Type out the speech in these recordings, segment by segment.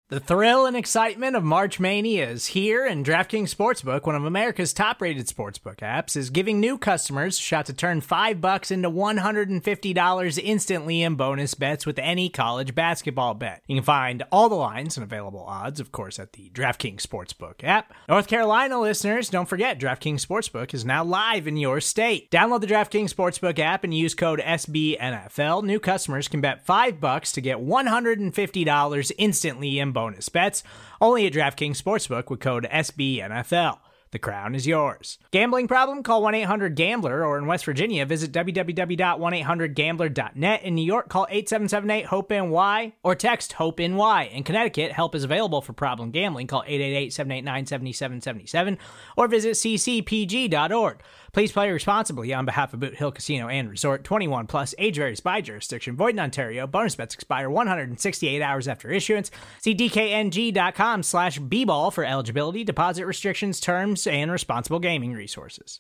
The thrill and excitement of March Mania is here, and DraftKings Sportsbook, one of America's top-rated sportsbook apps, is giving new customers a shot to turn $5 into $150 instantly in bonus bets with any college basketball bet. You can find all the lines and available odds, of course, at the DraftKings Sportsbook app. North Carolina listeners, don't forget, DraftKings Sportsbook is now live in your state. Download the DraftKings Sportsbook app and use code SBNFL. New customers can bet $5 to get $150 instantly in bonus bets, only at DraftKings Sportsbook with code SBNFL. The crown is yours. Gambling problem? Call 1-800-GAMBLER, or in West Virginia, visit www.1800gambler.net. In New York, call 877-8-HOPE-NY or text HOPE-NY. In Connecticut, help is available for problem gambling. Call 888-789-7777 or visit ccpg.org. Please play responsibly on behalf of Boot Hill Casino and Resort. 21 plus, age varies by jurisdiction. Void in Ontario. Bonus bets expire 168 hours after issuance. See dkng.com/bball for eligibility, deposit restrictions, terms, and responsible gaming resources.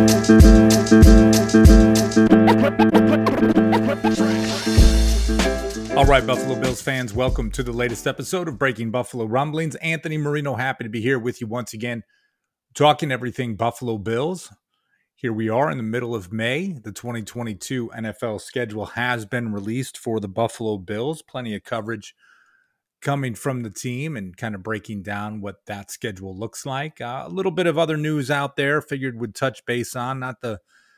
All right, Buffalo Bills fans, welcome to the latest episode of Breaking Buffalo Rumblings. Anthony Marino, happy to be here with you once again, talking everything Buffalo Bills. Here we are in the middle of May. The 2022 NFL schedule has been released for the Buffalo Bills. Plenty of coverage coming from the team and kind of breaking down what that schedule looks like. A little bit of other news out there, figured would touch base on, not the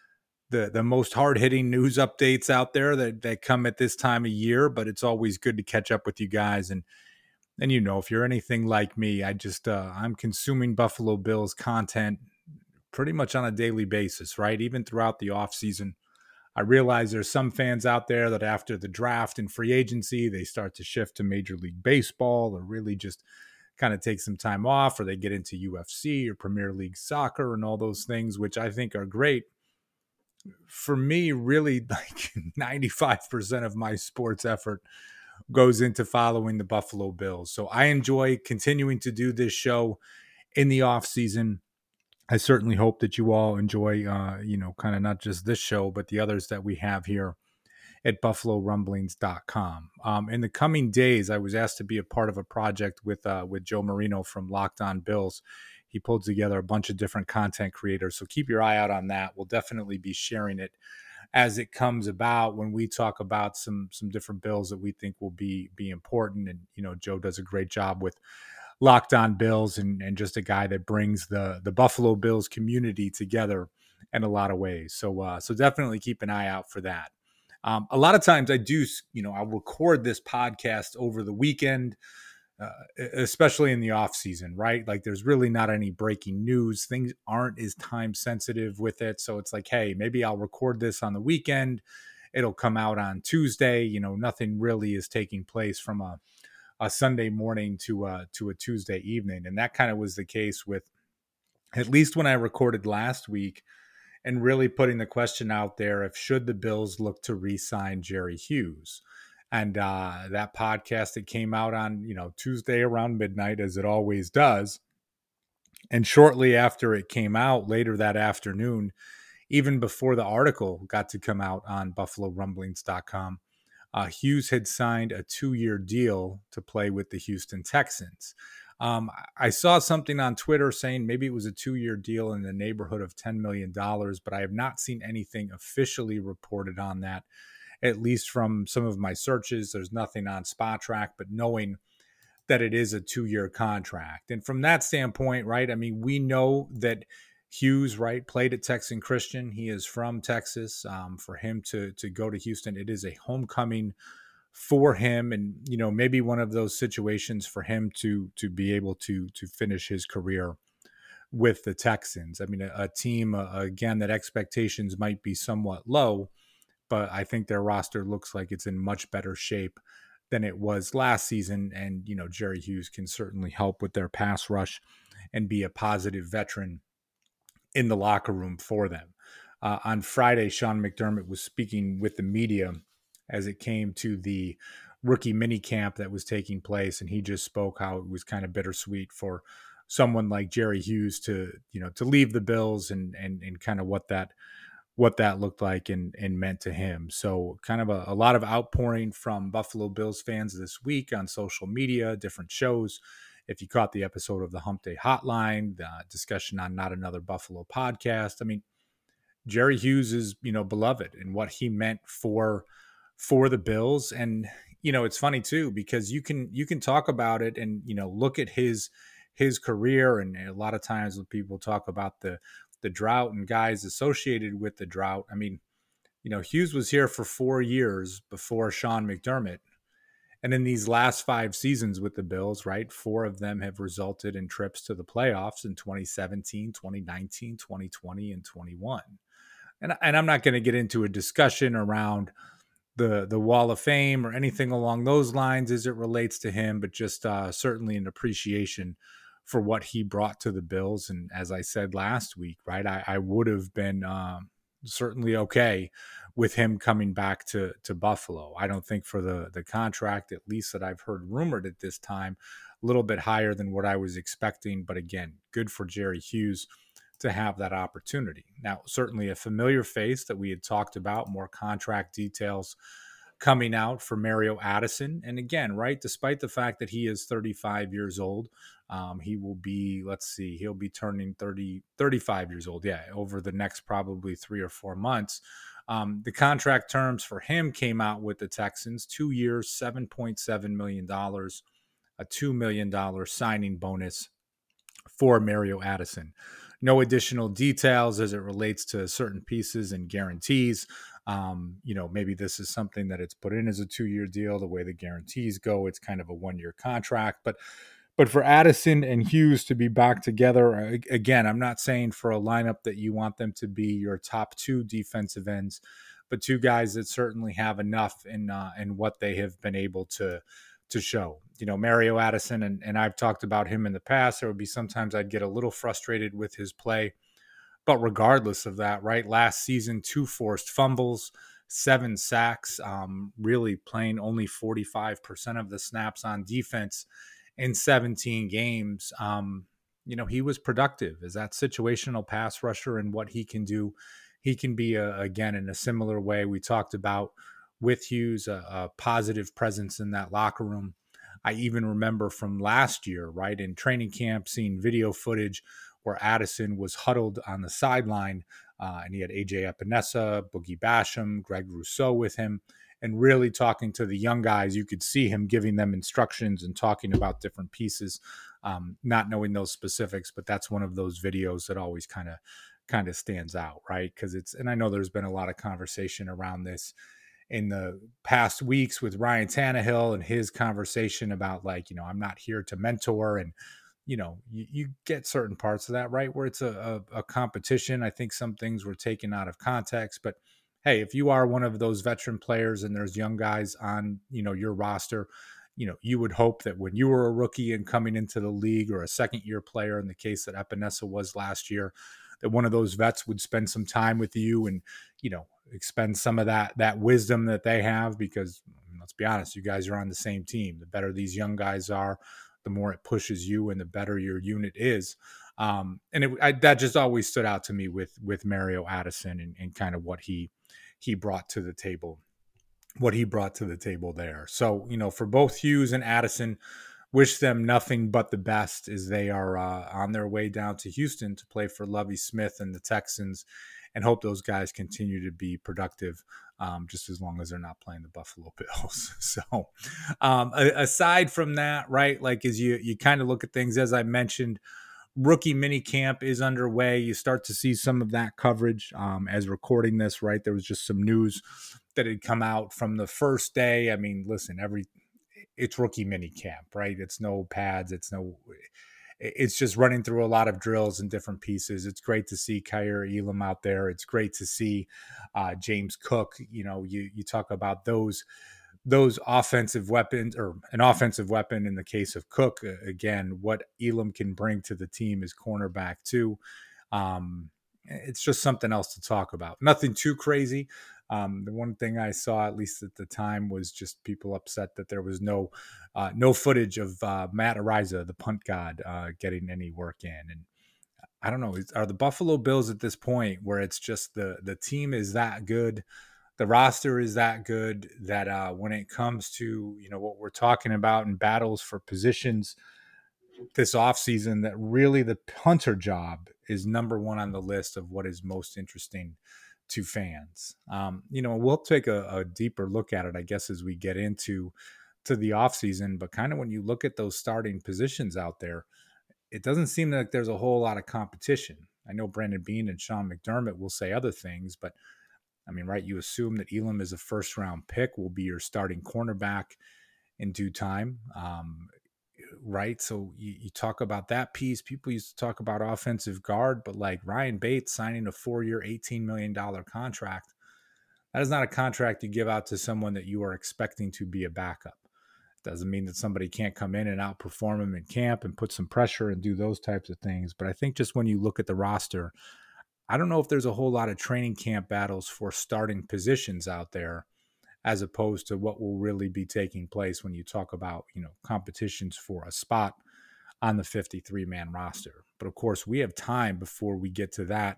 most hard-hitting news updates out there that come at this time of year, but it's always good to catch up with you guys. And you know, if you're anything like me, I'm consuming Buffalo Bills content pretty much on a daily basis, right? Even throughout the offseason. I realize there's some fans out there that after the draft and free agency, they start to shift to Major League Baseball or really just kind of take some time off, or they get into UFC or Premier League soccer and all those things, which I think are great. For me, really, like 95% of my sports effort goes into following the Buffalo Bills. So I enjoy continuing to do this show in the offseason. I certainly hope that you all enjoy, kind of not just this show, but the others that we have here at BuffaloRumblings.com. In the coming days, I was asked to be a part of a project with Joe Marino from Locked On Bills. He pulled together a bunch of different content creators, so keep your eye out on that. We'll definitely be sharing it as it comes about when we talk about some different Bills that we think will be important. And, you know, Joe does a great job with Locked On Bills and just a guy that brings the Buffalo Bills community together in a lot of ways. So definitely keep an eye out for that. A lot of times I'll record this podcast over the weekend, especially in the off season, right? Like there's really not any breaking news. Things aren't as time sensitive with it. So it's like, hey, maybe I'll record this on the weekend. It'll come out on Tuesday. You know, nothing really is taking place from a Sunday morning to a Tuesday evening. And that kind of was the case with, at least when I recorded last week, and really putting the question out there if should the Bills look to re-sign Jerry Hughes. And that podcast, it came out on, Tuesday around midnight, as it always does. And shortly after it came out, later that afternoon, even before the article got to come out on BuffaloRumblings.com, Hughes had signed a 2-year deal to play with the Houston Texans. I saw something on Twitter saying maybe it was a 2-year deal in the neighborhood of $10 million, but I have not seen anything officially reported on that, at least from some of my searches. There's nothing on Spotrac, but knowing that it is a 2-year contract. And from that standpoint, right, I mean, we know that Hughes, right, played at Texan Christian. He is from Texas. For him to go to Houston, it is a homecoming for him, and maybe one of those situations for him to be able to finish his career with the Texans. I mean, a team again that expectations might be somewhat low, but I think their roster looks like it's in much better shape than it was last season. And Jerry Hughes can certainly help with their pass rush and be a positive veteran in the locker room for them. On Friday, Sean McDermott was speaking with the media as it came to the rookie mini camp that was taking place, and he just spoke how it was kind of bittersweet for someone like Jerry Hughes to leave the Bills and kind of what that what that looked like and meant to him. So kind of a lot of outpouring from Buffalo Bills fans this week on social media, different shows. If you caught the episode of the Hump Day Hotline, the discussion on Not Another Buffalo podcast, I mean, Jerry Hughes is, beloved and what he meant for the Bills. And, it's funny too, because you can talk about it and, look at his career. And a lot of times when people talk about the drought and guys associated with the drought, I mean, Hughes was here for 4 years before Sean McDermott. And in these last 5 seasons with the Bills, right, 4 of them have resulted in trips to the playoffs in 2017, 2019, 2020, and 21. And I'm not going to get into a discussion around the Wall of Fame or anything along those lines as it relates to him, but just certainly an appreciation for what he brought to the Bills. And as I said last week, right, I would have been certainly okay with him coming back to Buffalo. I don't think for the contract, at least that I've heard rumored at this time, a little bit higher than what I was expecting. But again, good for Jerry Hughes to have that opportunity. Now, certainly a familiar face that we had talked about, more contract details coming out for Mario Addison. And again, right, despite the fact that he is 35 years old, he will be, he'll be turning 35 years old. Yeah, over the next probably 3 or 4 months. The contract terms for him came out with the Texans, 2 years, $7.7 million, a $2 million signing bonus for Mario Addison. No additional details as it relates to certain pieces and guarantees. Maybe this is something that it's put in as a 2-year deal. The way the guarantees go, it's kind of a 1-year contract. But for Addison and Hughes to be back together, again, I'm not saying for a lineup that you want them to be your top 2 defensive ends, but 2 guys that certainly have enough in what they have been able to show. Mario Addison, and I've talked about him in the past. There would be sometimes I'd get a little frustrated with his play. But regardless of that, right, last season, 2 forced fumbles, 7 sacks, really playing only 45% of the snaps on defense in 17 games. He was productive as that situational pass rusher, and what he can do. He can be, again, in a similar way we talked about with Hughes, a positive presence in that locker room. I even remember from last year, right, in training camp, seeing video footage where Addison was huddled on the sideline, and he had AJ Epinesa, Boogie Basham, Greg Rousseau with him, and really talking to the young guys. You could see him giving them instructions and talking about different pieces, not knowing those specifics, but that's one of those videos that always kind of stands out, right? Because and I know there's been a lot of conversation around this in the past weeks with Ryan Tannehill and his conversation about I'm not here to mentor. And, you get certain parts of that, right, where it's a competition. I think some things were taken out of context, but hey, if you are one of those veteran players and there's young guys on, your roster, you would hope that when you were a rookie and coming into the league, or a second-year player in the case that Epinesa was last year, that one of those vets would spend some time with you and, expend some of that wisdom that they have, because let's be honest, you guys are on the same team. The better these young guys are, the more it pushes you and the better your unit is. That just always stood out to me with Mario Addison and kind of what he brought to the table, there. So, for both Hughes and Addison, wish them nothing but the best as they are on their way down to Houston to play for Lovie Smith and the Texans, and hope those guys continue to be productive, just as long as they're not playing the Buffalo Bills. So aside from that, right, like as you kind of look at things, as I mentioned, rookie mini camp is underway. You start to see some of that coverage as recording this, right? There was just some news that had come out from the first day. I mean, listen, it's rookie mini camp, right? It's no pads. It's just running through a lot of drills and different pieces. It's great to see Kaiir Elam out there. It's great to see James Cook. You talk about those offensive weapons, or an offensive weapon in the case of Cook. Again, what Elam can bring to the team is cornerback too. It's just something else to talk about. Nothing too crazy. The one thing I saw, at least at the time, was just people upset that there was no footage of Matt Araiza, the punt god, getting any work in. And I don't know. Are the Buffalo Bills at this point where it's just the team is that good, the roster is that good that when it comes to what we're talking about in battles for positions this offseason, that really the punter job is number one on the list of what is most interesting to fans. We'll take a deeper look at it, I guess, as we get into the offseason. But kind of when you look at those starting positions out there, it doesn't seem like there's a whole lot of competition. I know Brandon Beane and Sean McDermott will say other things, but I mean, right, you assume that Elam is a first-round pick, will be your starting cornerback in due time, right? So you talk about that piece. People used to talk about offensive guard, but like Ryan Bates signing a 4-year, $18 million contract, that is not a contract you give out to someone that you are expecting to be a backup. Doesn't mean that somebody can't come in and outperform him in camp and put some pressure and do those types of things. But I think just when you look at the roster, I don't know if there's a whole lot of training camp battles for starting positions out there, as opposed to what will really be taking place when you talk about, competitions for a spot on the 53-man roster. But of course, we have time before we get to that.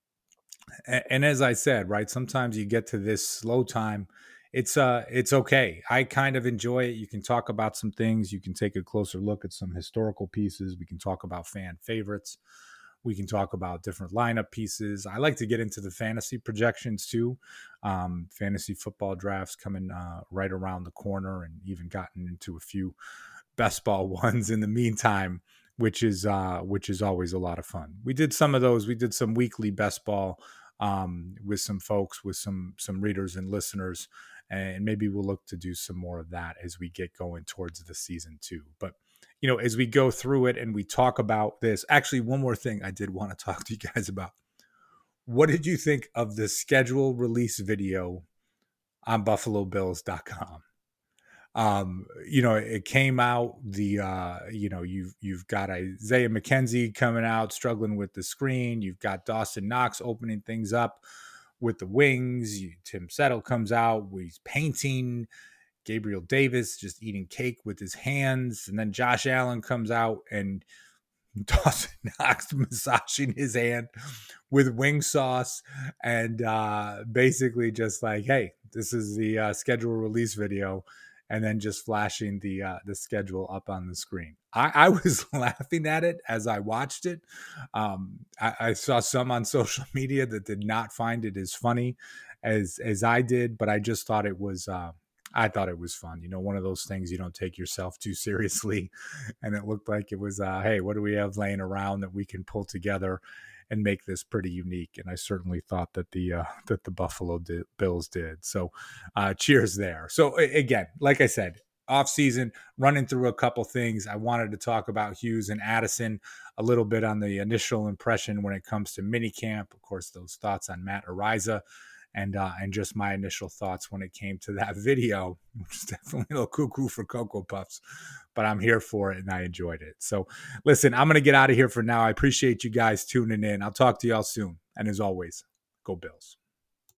And as I said, right, sometimes you get to this slow time. It's okay. I kind of enjoy it. You can talk about some things. You can take a closer look at some historical pieces. We can talk about fan favorites. We can talk about different lineup pieces. I like to get into the fantasy projections too. Fantasy football drafts coming right around the corner, and even gotten into a few best ball ones in the meantime, which is always a lot of fun. We did some of those. We did some weekly best ball with some folks, with some readers and listeners, and maybe we'll look to do some more of that as we get going towards the season too. But as we go through it and we talk about this, actually, one more thing I did want to talk to you guys about. What did you think of the schedule release video on BuffaloBills.com? It came out, you've got Isaiah McKenzie coming out, struggling with the screen. You've got Dawson Knox opening things up with the wings. Tim Settle comes out, he's painting. Gabriel Davis just eating cake with his hands. And then Josh Allen comes out and Dawson Knox massaging his hand with wing sauce, and basically just like, hey, this is the schedule release video, and then just flashing the schedule up on the screen. I was laughing at it as I watched it. I saw some on social media that did not find it as funny as I did, but I just thought it was I thought it was fun. One of those things you don't take yourself too seriously. And it looked like it was, hey, what do we have laying around that we can pull together and make this pretty unique? And I certainly thought that the Buffalo Bills did. So cheers there. So again, like I said, off season, running through a couple things. I wanted to talk about Hughes and Addison a little bit on the initial impression when it comes to minicamp. Of course, those thoughts on Matt Araiza. And just my initial thoughts when it came to that video, which is definitely a little cuckoo for Cocoa Puffs, but I'm here for it and I enjoyed it. So listen, I'm going to get out of here for now. I appreciate you guys tuning in. I'll talk to y'all soon. And as always, go Bills.